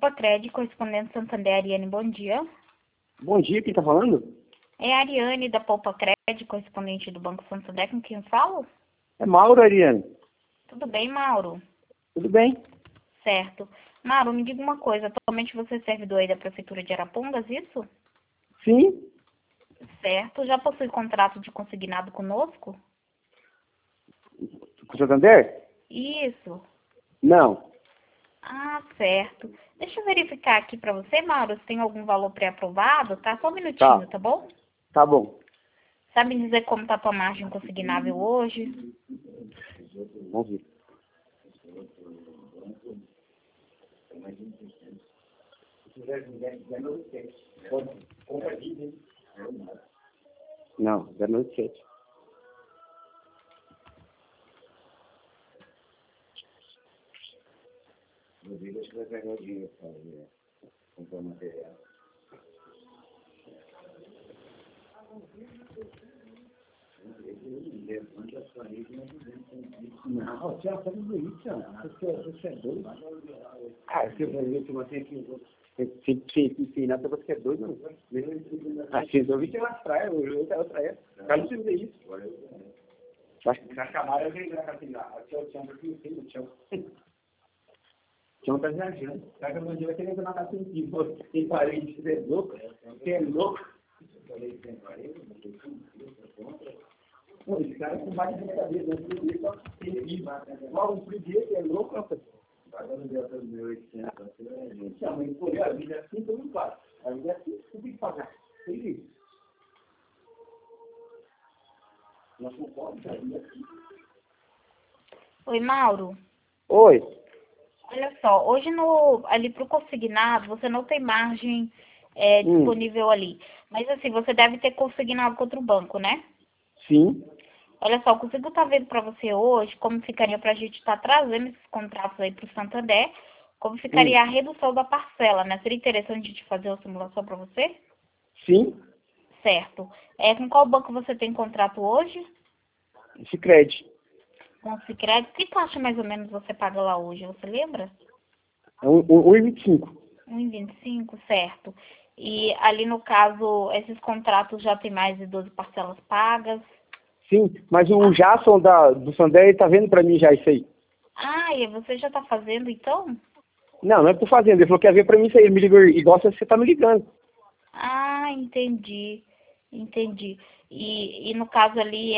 Poupa Cred, correspondente Santander, Ariane, bom dia. Bom dia, quem tá falando? É a Ariane da Poupa Cred, correspondente do Banco Santander, com quem eu falo? É Mauro, Ariane. Tudo bem, Mauro? Tudo bem? Certo. Mauro, me diga uma coisa, atualmente você é servidor aí da Prefeitura de Arapongas, isso? Sim. Certo. Já possui contrato de consignado conosco? Com o Santander? Isso. Não. Ah, certo. Deixa eu verificar aqui pra você, Mauro, se tem algum valor pré-aprovado, tá? Só um minutinho, tá bom? Tá bom. Sabe dizer como tá a tua margem consignável hoje? Vamos ver. Não, 097. Acho que vai pegar o dinheiro para comprar material. Não, já estamos aí, você é doido. Ah, você vai ver que você aqui. Se ensinar pra você que é doido, não. Assim, eu vi que nas praias, eu tava praia. O cara não precisa ver isso. Na camada eu venho assim, aqui é o chão, aqui em cima do chão. O chão tá viajando. Sabe que um dia vai querer matar sem cima. Tem parede, você é louco? Você é louco? Pô, esse cara com mais de cabeça, não tem isso, só tem vivo. Logo, um dia, você é louco, rapaz. Pagando deu até 1.800. Não, mas por a vida assim, todo mundo faz. A vida assim, você tem que pagar. Tem isso. Nós não podemos sair assim. Oi, Mauro. Oi. Olha só, hoje ali pro consignado, você não tem margem disponível ali. Mas assim, você deve ter consignado contra o banco, né? Sim. Olha só, eu consigo estar vendo para você hoje como ficaria para a gente estar trazendo esses contratos aí para o Santander, como ficaria a redução da parcela, né? Seria interessante a gente fazer uma simulação para você? Sim. Certo. Com qual banco você tem contrato hoje? Sicredi. Com o Sicredi. Que taxa mais ou menos você paga lá hoje, você lembra? É 1,25. 1,25, certo. E ali no caso, esses contratos já tem mais de 12 parcelas pagas? Sim, mas o Jason do Santander, ele tá vendo pra mim já isso aí. Ah, e você já tá fazendo então? Não, não é por fazendo. Ele falou que ia ver pra mim isso aí. Ele me ligou igual você tá me ligando. Ah, entendi. Entendi. E no caso ali,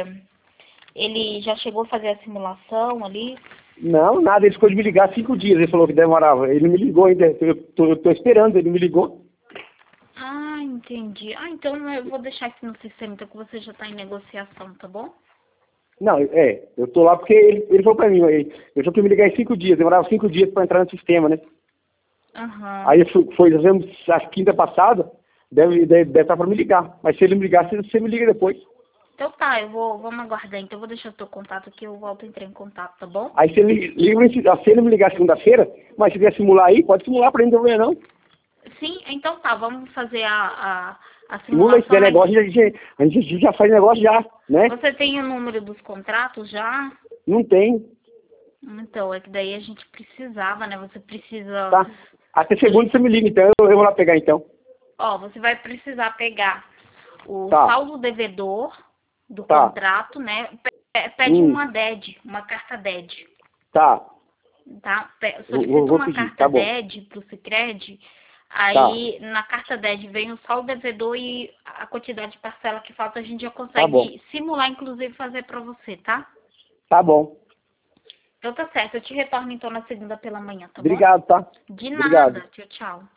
ele já chegou a fazer a simulação ali? Não, nada. Ele ficou de me ligar 5 dias. Ele falou que demorava. Ele me ligou ainda. Eu tô esperando. Ele me ligou. Ah, entendi. Ah, então eu vou deixar aqui no sistema, então que você já está em negociação, tá bom? Não, eu tô lá porque ele falou pra mim. Ele falou que ia me ligar em 5 dias. Demorava 5 dias pra entrar no sistema, né? Aham. Aí nós fizemos a quinta passada. Deve estar pra me ligar. Mas se ele me ligar, você me liga depois. Então tá, vamos aguardar. Então eu vou deixar o teu contato aqui, eu volto a entrar em contato, tá bom? Aí se ele me ligar segunda-feira, mas se quiser simular aí, pode simular pra ele, não tem problema não. Sim, então tá, vamos fazer a Simula esse simulação. negócio, a gente já faz negócio já, né? Você tem o número dos contratos já? Não tem, Então, é que daí a gente precisava, né? Você precisa... tá? Até segunda você me liga, então eu vou lá pegar então. Ó, você vai precisar pegar o Tá. saldo devedor do Tá. contrato, né? Pede uma DED, uma carta DED, Tá, tá? vou Solicita uma pedir, carta tá bom. DED pro Sicredi, aí na carta DED vem o saldo devedor e a quantidade de parcela que falta, a gente já bom. consegue simular, inclusive, fazer pra você, tá? Tá bom. Então tá certo, eu te retorno então na segunda pela manhã, tá bom? Obrigado, tá? De Obrigado. nada, tchau, tchau.